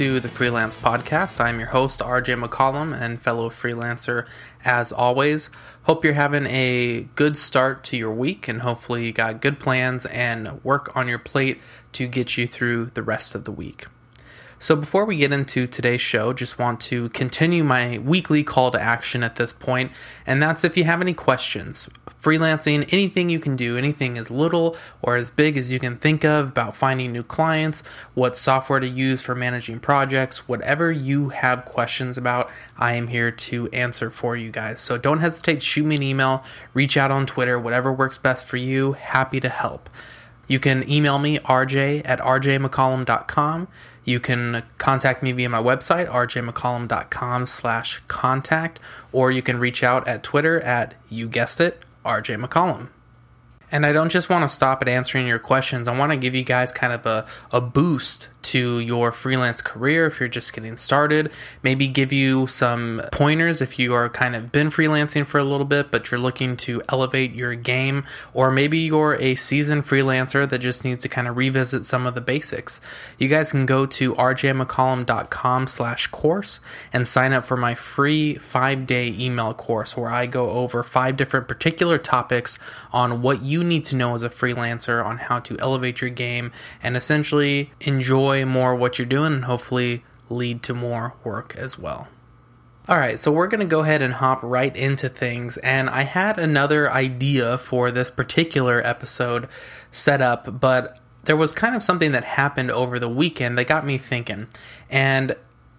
to the Freelance Podcast. I'm your host, RJ McCollum, and fellow freelancer as always. Hope you're having a good start to your week, and hopefully you got good plans and work on your plate to get you through the rest of the week. So before we get into today's show, just want to continue my weekly call to action at this point, and that's if you have any questions. Freelancing, anything you can do, anything as little or as big as you can think of about finding new clients, what software to use for managing projects, whatever you have questions about, I am here to answer for you guys. So don't hesitate to shoot me an email, reach out on Twitter, whatever works best for you, happy to help. You can email me, rj@rjmccollum.com. You can contact me via my website, rjmccollum.com/contact, or you can reach out at Twitter at, you guessed it, RJ McCollum. And I don't just want to stop at answering your questions. I want to give you guys kind of a boost to your freelance career if you're just getting started. Maybe give you some pointers if you are kind of been freelancing for a little bit, but you're looking to elevate your game. Or maybe you're a seasoned freelancer that just needs to kind of revisit some of the basics. You guys can go to rjmccollum.com/course and sign up for my free 5-day email course where I go over 5 different particular topics on what you need to know as a freelancer on how to elevate your game and essentially enjoy more what you're doing and hopefully lead to more work as well. Alright, so we're going to go ahead and hop right into things, and I had another idea for this particular episode set up, but there was kind of something that happened over the weekend that got me thinking, and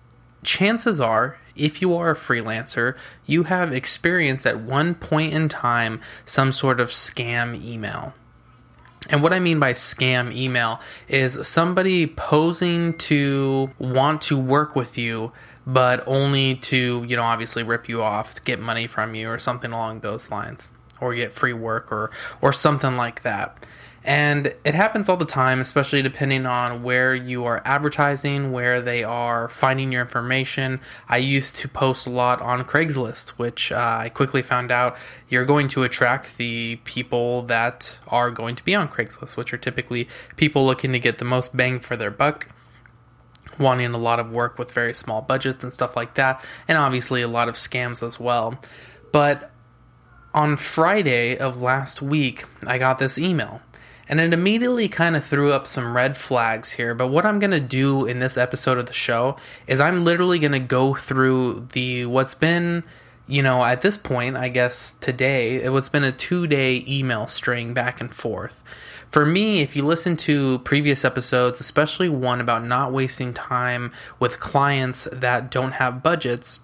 chances are, if you are a freelancer, you have experienced at one point in time some sort of scam email. And what I mean by scam email is somebody posing to want to work with you, but only to, obviously rip you off, to get money from you or something along those lines, or get free work or something like that. And it happens all the time, especially depending on where you are advertising, where they are finding your information. I used to post a lot on Craigslist, which I quickly found out you're going to attract the people that are going to be on Craigslist, which are typically people looking to get the most bang for their buck, wanting a lot of work with very small budgets and stuff like that, and obviously a lot of scams as well. But on Friday of last week, I got this email. And it immediately kind of threw up some red flags here. But what I'm going to do in this episode of the show is I'm literally going to go through what's been, at this point, I guess today, what's been a 2-day email string back and forth. For me, if you listen to previous episodes, especially one about not wasting time with clients that don't have budgets,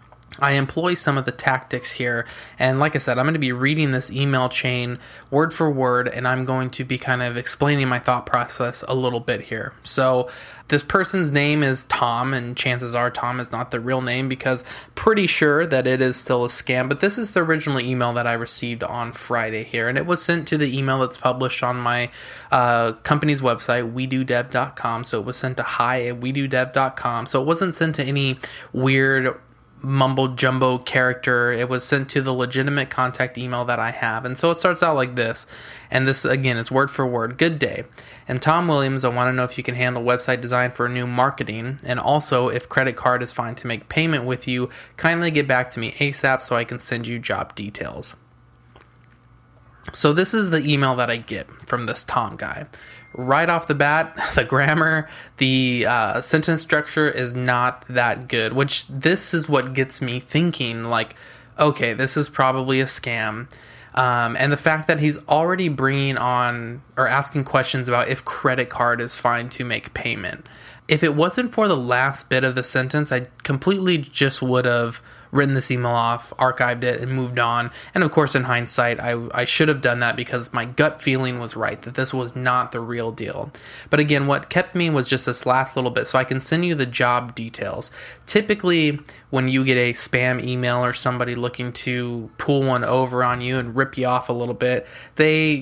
I employ some of the tactics here, and like I said, I'm going to be reading this email chain word for word, and I'm going to be kind of explaining my thought process a little bit here. So this person's name is Tom, and chances are Tom is not the real name because pretty sure that it is still a scam, but this is the original email that I received on Friday here, and it was sent to the email that's published on my company's website, WeDoDev.com, so it was sent to hi@WeDoDev.com, so it wasn't sent to any weird mumbo jumbo character. It was sent to the legitimate contact email that I have. And so it starts out like this. And this, again, is word for word. Good day. And Tom Williams, I want to know if you can handle website design for new marketing. And also, if credit card is fine to make payment with you, kindly get back to me ASAP so I can send you job details. So this is the email that I get from this Tom guy. Right off the bat, the grammar, the sentence structure is not that good, which this is what gets me thinking, like, okay, this is probably a scam. And the fact that he's already bringing on or asking questions about if credit card is fine to make payment. If it wasn't for the last bit of the sentence, I completely just would have written this email off, archived it, and moved on. And of course, in hindsight, I should have done that because my gut feeling was right, that this was not the real deal. But again, what kept me was just this last little bit, so I can send you the job details. Typically, when you get a spam email or somebody looking to pull one over on you and rip you off a little bit, they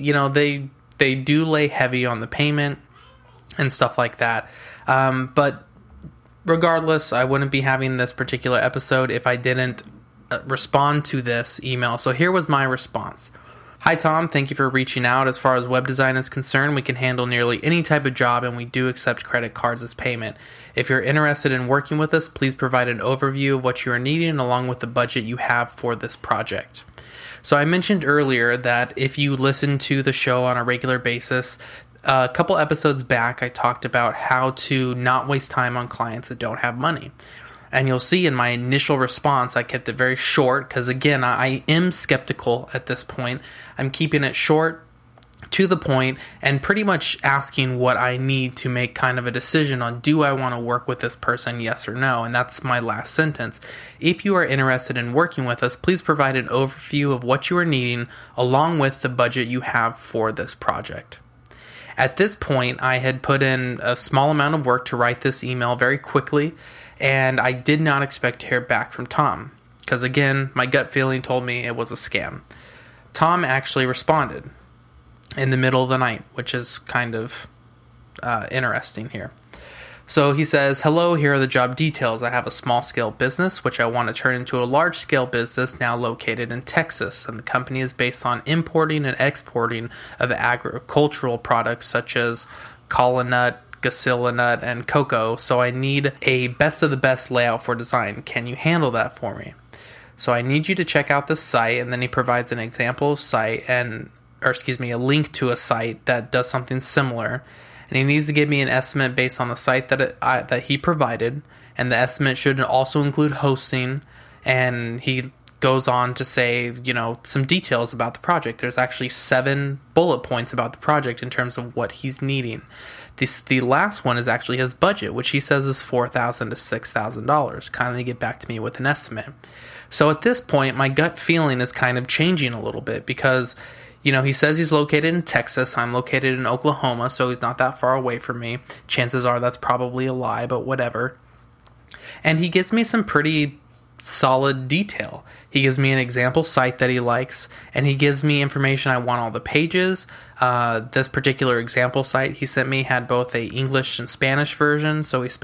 do lay heavy on the payment and stuff like that. But regardless, I wouldn't be having this particular episode if I didn't respond to this email. So here was my response. Hi Tom, thank you for reaching out. As far as web design is concerned, we can handle nearly any type of job and we do accept credit cards as payment. If you're interested in working with us, please provide an overview of what you are needing along with the budget you have for this project. So I mentioned earlier that if you listen to the show on a regular basis, a couple episodes back I talked about how to not waste time on clients that don't have money. And you'll see in my initial response, I kept it very short because, again, I am skeptical at this point. I'm keeping it short, to the point, and pretty much asking what I need to make kind of a decision on, do I want to work with this person, yes or no? And that's my last sentence. If you are interested in working with us, please provide an overview of what you are needing along with the budget you have for this project. At this point, I had put in a small amount of work to write this email very quickly, and I did not expect to hear back from Tom, because again, my gut feeling told me it was a scam. Tom actually responded in the middle of the night, which is kind of interesting here. So he says, "Hello, here are the job details. I have a small-scale business, which I want to turn into a large-scale business now located in Texas, and the company is based on importing and exporting of agricultural products such as kola nut, Gasilla nut, and cocoa, so I need a best of the best layout for design. Can you handle that for me? So I need you to check out this site," and then he provides an example site a link to a site that does something similar. And he needs to give me an estimate based on the site that he provided, and the estimate should also include hosting. And he goes on to say, some details about the project. There's actually 7 bullet points about the project in terms of what he's needing. The last one is actually his budget, which he says is $4,000 to $6,000. Kindly get back to me with an estimate. So at this point, my gut feeling is kind of changing a little bit because, he says he's located in Texas. I'm located in Oklahoma, so he's not that far away from me. Chances are that's probably a lie, but whatever. And he gives me some pretty solid detail. He gives me an example site that he likes, and he gives me information. I want all the pages. This particular example site he sent me had both a English and Spanish version, so he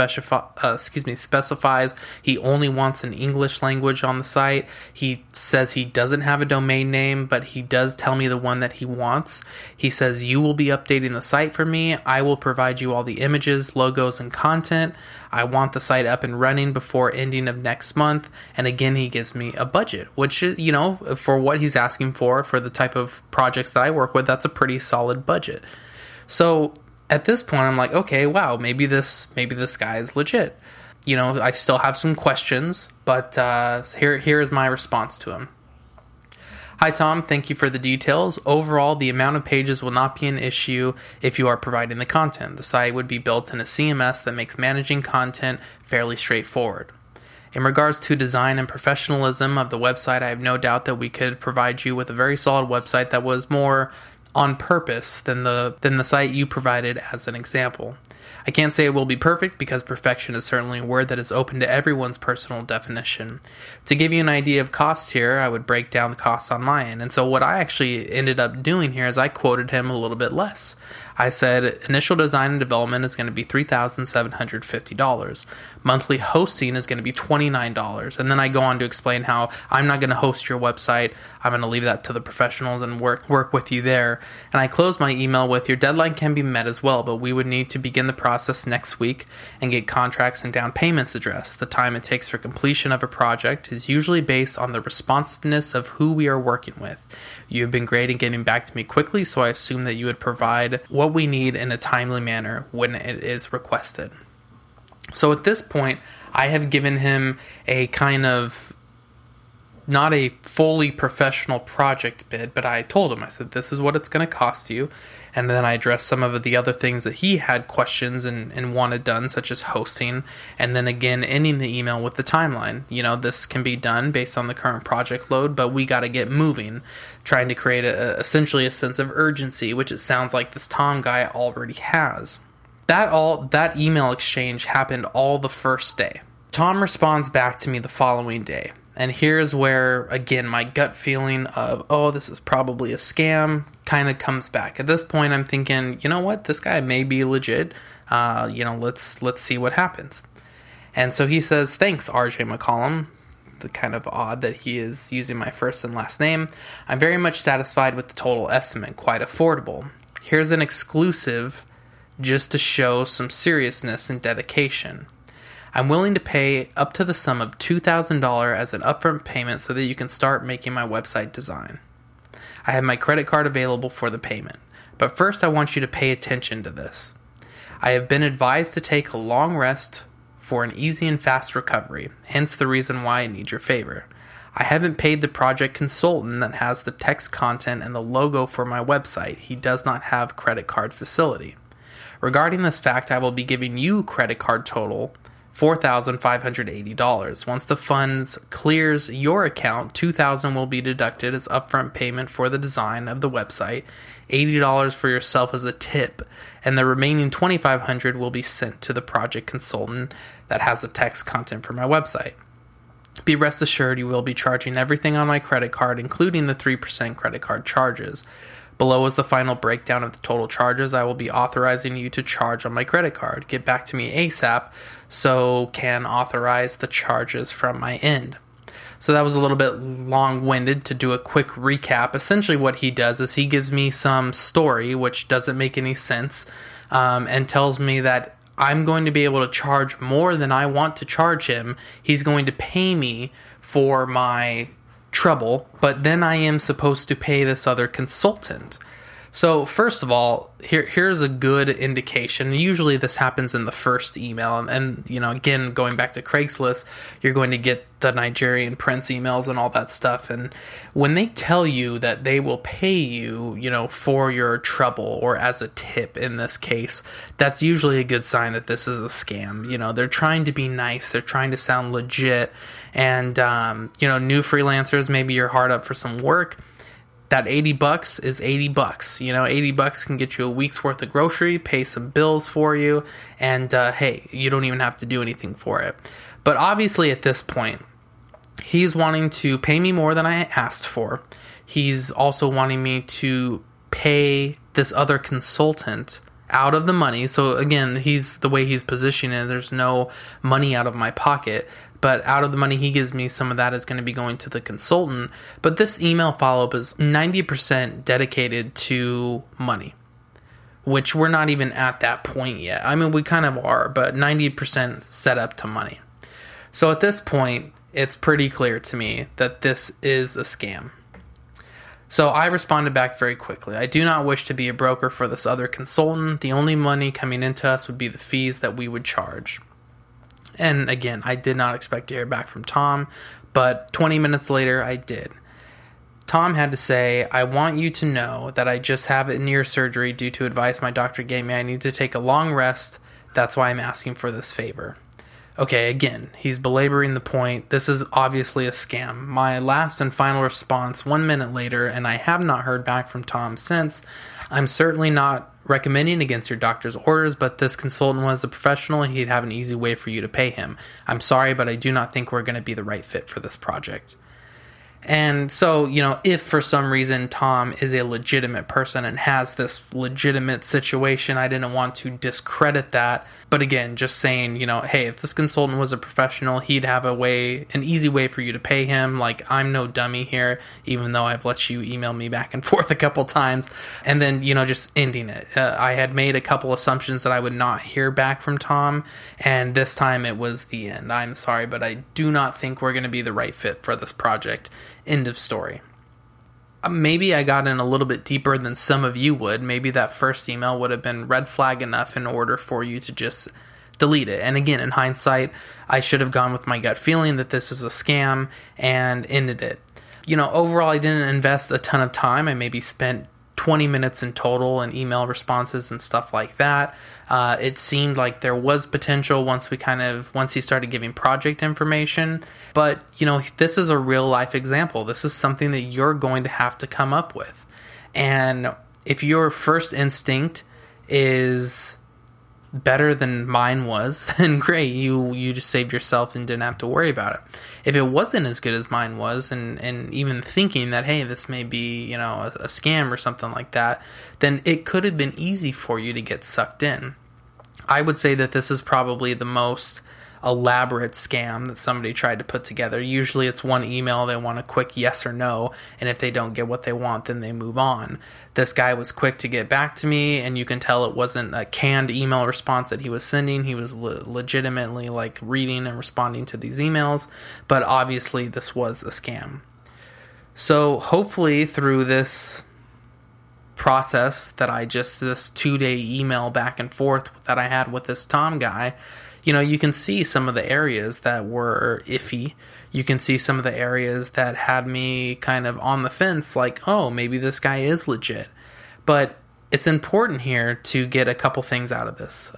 specifies he only wants an English language on the site. He says he doesn't have a domain name, but he does tell me the one that he wants. He says, "You will be updating the site for me. I will provide you all the images, logos, and content. I want the site up and running before ending of next month." And again, he gives me a budget, which is, for what he's asking for the type of projects that I work with, that's a pretty solid budget. So at this point, I'm like, okay, wow, maybe this guy is legit. I still have some questions, but here is my response to him. "Hi Tom, thank you for the details. Overall, the amount of pages will not be an issue if you are providing the content. The site would be built in a CMS that makes managing content fairly straightforward. In regards to design and professionalism of the website, I have no doubt that we could provide you with a very solid website that was more on purpose than the site you provided as an example. I can't say it will be perfect because perfection is certainly a word that is open to everyone's personal definition. To give you an idea of cost here, I would break down the costs on my end. And so what I actually ended up doing here is I quoted him a little bit less. I said initial design and development is going to be $3,750. Monthly hosting is going to be $29. And then I go on to explain how I'm not going to host your website. I'm going to leave that to the professionals and work with you there. And I close my email with, your deadline can be met as well, but we would need to begin the process next week and get contracts and down payments addressed. The time it takes for completion of a project is usually based on the responsiveness of who we are working with. You have been great in getting back to me quickly, so I assume that you would provide what we need in a timely manner when it is requested." So at this point, I have given him a kind of, not a fully professional project bid, but I told him, I said, this is what it's going to cost you. And then I addressed some of the other things that he had questions and wanted done, such as hosting. And then again, ending the email with the timeline. This can be done based on the current project load, but we got to get moving, trying to create essentially a sense of urgency, which it sounds like this Tom guy already has. That email exchange happened all the first day. Tom responds back to me the following day. And here's where, again, my gut feeling of, this is probably a scam, kind of comes back. At this point, I'm thinking, you know what, this guy may be legit. Let's see what happens. And so he says, "Thanks, RJ McCollum. kind of odd that he is using my first and last name. I'm very much satisfied with the total estimate, quite affordable. Here's an exclusive just to show some seriousness and dedication. I'm willing to pay up to the sum of $2,000 as an upfront payment so that you can start making my website design. I have my credit card available for the payment, but first I want you to pay attention to this. I have been advised to take a long rest for an easy and fast recovery, hence the reason why I need your favor. I haven't paid the project consultant that has the text content and the logo for my website. He does not have credit card facility. Regarding this fact, I will be giving you credit card total $4,580. Once the funds clears your account, $2,000 will be deducted as upfront payment for the design of the website, $80 for yourself as a tip, and the remaining $2,500 will be sent to the project consultant that has the text content for my website. Be rest assured you will be charging everything on my credit card, including the 3% credit card charges. Below is the final breakdown of the total charges I will be authorizing you to charge on my credit card. Get back to me ASAP so can authorize the charges from my end. So that was a little bit long-winded to do a quick recap. Essentially what he does is he gives me some story which doesn't make any sense and tells me that I'm going to be able to charge more than I want to charge him. He's going to pay me for my trouble, but then I am supposed to pay this other consultant. So first of all, here's a good indication. Usually this happens in the first email, and again, going back to Craigslist, you're going to get the Nigerian prince emails and all that stuff. And when they tell you that they will pay you, for your trouble or as a tip in this case, that's usually a good sign that this is a scam. They're trying to be nice, they're trying to sound legit, and new freelancers, maybe you're hard up for some work. That $80 is $80. $80 can get you a week's worth of grocery, pay some bills for you, and hey, you don't even have to do anything for it. But obviously at this point, he's wanting to pay me more than I asked for. He's also wanting me to pay this other consultant out of the money. So again, the way he's positioning it, there's no money out of my pocket. But out of the money he gives me, some of that is going to be going to the consultant. But this email follow-up is 90% dedicated to money, which we're not even at that point yet. I mean, we kind of are, but 90% set up to money. So at this point, it's pretty clear to me that this is a scam. So I responded back very quickly. I do not wish to be a broker for this other consultant. The only money coming into us would be the fees that we would charge. And again, I did not expect to hear back from Tom, but 20 minutes later, I did. Tom had to say, I want you to know that I just have an ear surgery due to advice my doctor gave me. I need to take a long rest. That's why I'm asking for this favor. Okay, again, he's belaboring the point. This is obviously a scam. My last and final response 1 minute later, and I have not heard back from Tom since. I'm certainly not recommending against your doctor's orders, but this consultant was a professional and he'd have an easy way for you to pay him. I'm sorry, but I do not think we're going to be the right fit for this project. And so, if for some reason Tom is a legitimate person and has this legitimate situation, I didn't want to discredit that. But again, just saying, hey, if this consultant was a professional, he'd have an easy way for you to pay him. Like, I'm no dummy here, even though I've let you email me back and forth a couple times. And then, just ending it. I had made a couple assumptions that I would not hear back from Tom, and this time it was the end. I'm sorry, but I do not think we're going to be the right fit for this project. End of story. Maybe I got in a little bit deeper than some of you would. Maybe that first email would have been red flag enough in order for you to just delete it. And again, in hindsight, I should have gone with my gut feeling that this is a scam and ended it. Overall, I didn't invest a ton of time. I maybe spent 20 minutes in total in email responses and stuff like that. It seemed like there was potential once he started giving project information. But, this is a real life example. This is something that you're going to have to come up with. And if your first instinct is better than mine was, then great, you just saved yourself and didn't have to worry about it. If it wasn't as good as mine was, and even thinking that, hey, this may be, a scam or something like that, then it could have been easy for you to get sucked in. I would say that this is probably the most elaborate scam that somebody tried to put together. Usually it's one email, they want a quick yes or no, and if they don't get what they want, then they move on. This guy was quick to get back to me, and you can tell it wasn't a canned email response that he was sending. He was legitimately like reading and responding to these emails, but obviously this was a scam. So hopefully through this process that this 2-day email back and forth that I had with this Tom guy, you can see some of the areas that were iffy. You can see some of the areas that had me kind of on the fence, like, oh, maybe this guy is legit. But it's important here to get a couple things out of this,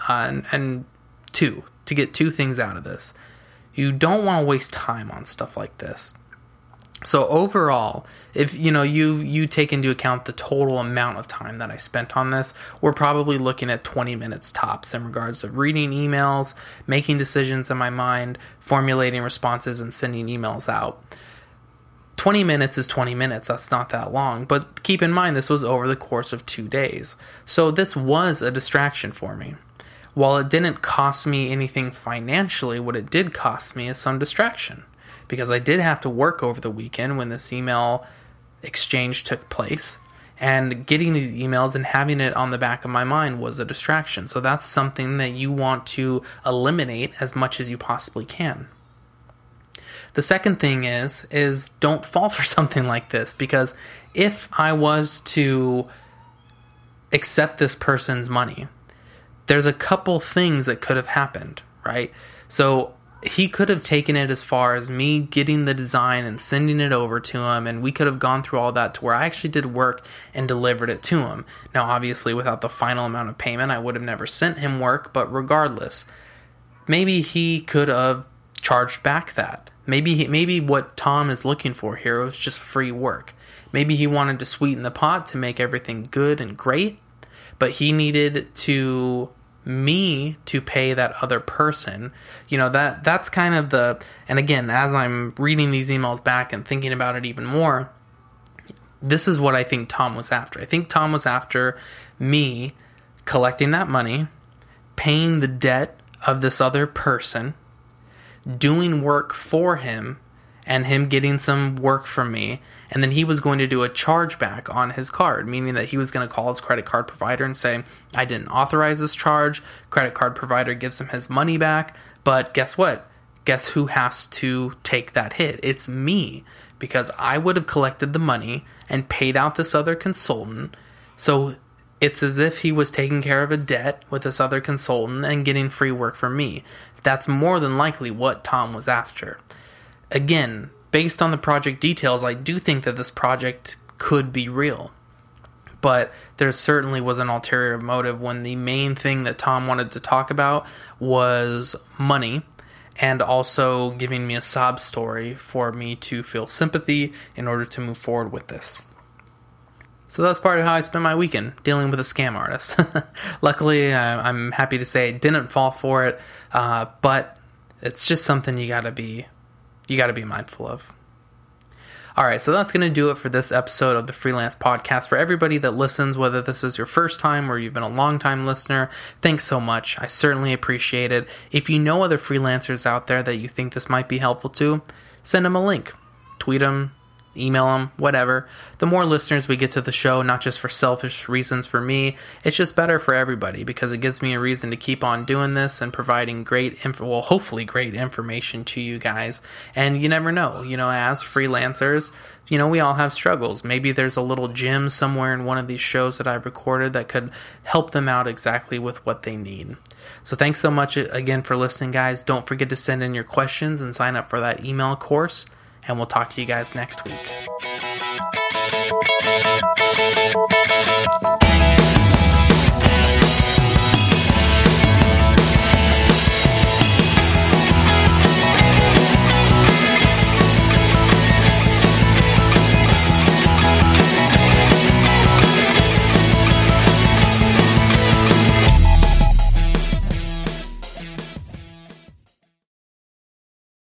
to get two things out of this. You don't want to waste time on stuff like this. So overall, if you take into account the total amount of time that I spent on this, we're probably looking at 20 minutes tops in regards to reading emails, making decisions in my mind, formulating responses, and sending emails out. 20 minutes is 20 minutes. That's not that long. But keep in mind, this was over the course of 2 days. So this was a distraction for me. While it didn't cost me anything financially, what it did cost me is some distraction. Because I did have to work over the weekend when this email exchange took place. And getting these emails and having it on the back of my mind was a distraction. So that's something that you want to eliminate as much as you possibly can. The second thing is don't fall for something like this. Because if I was to accept this person's money, there's a couple things that could have happened, right? So he could have taken it as far as me getting the design and sending it over to him, and we could have gone through all that to where I actually did work and delivered it to him. Now, obviously, without the final amount of payment, I would have never sent him work, but regardless, maybe he could have charged back that. Maybe what Tom is looking for here was just free work. Maybe he wanted to sweeten the pot to make everything good and great, but he needed me to pay that other person. That's kind of and again, as I'm reading these emails back and thinking about it even more, this is what I think Tom was after. I think Tom was after me collecting that money, paying the debt of this other person, doing work for him, and him getting some work from me, and then he was going to do a chargeback on his card, meaning that he was going to call his credit card provider and say, I didn't authorize this charge. Credit card provider gives him his money back, but guess what? Guess who has to take that hit? It's me, because I would have collected the money and paid out this other consultant. So it's as if he was taking care of a debt with this other consultant and getting free work from me. That's more than likely what Tom was after. Again, based on the project details, I do think that this project could be real. But there certainly was an ulterior motive when the main thing that Tom wanted to talk about was money, and also giving me a sob story for me to feel sympathy in order to move forward with this. So that's part of how I spent my weekend, dealing with a scam artist. Luckily, I'm happy to say I didn't fall for it, but it's just something you gotta be mindful of. Alright, so that's going to do it for this episode of the Freelance Podcast. For everybody that listens, whether this is your first time or you've been a long-time listener, thanks so much. I certainly appreciate it. If you know other freelancers out there that you think this might be helpful to, send them a link. Tweet them, email them, whatever. The more listeners we get to the show, not just for selfish reasons for me, it's just better for everybody because it gives me a reason to keep on doing this and providing hopefully great information to you guys. And you never know, as freelancers, we all have struggles. Maybe there's a little gem somewhere in one of these shows that I've recorded that could help them out exactly with what they need. So thanks so much again for listening, guys. Don't forget to send in your questions and sign up for that email course. And we'll talk to you guys next week.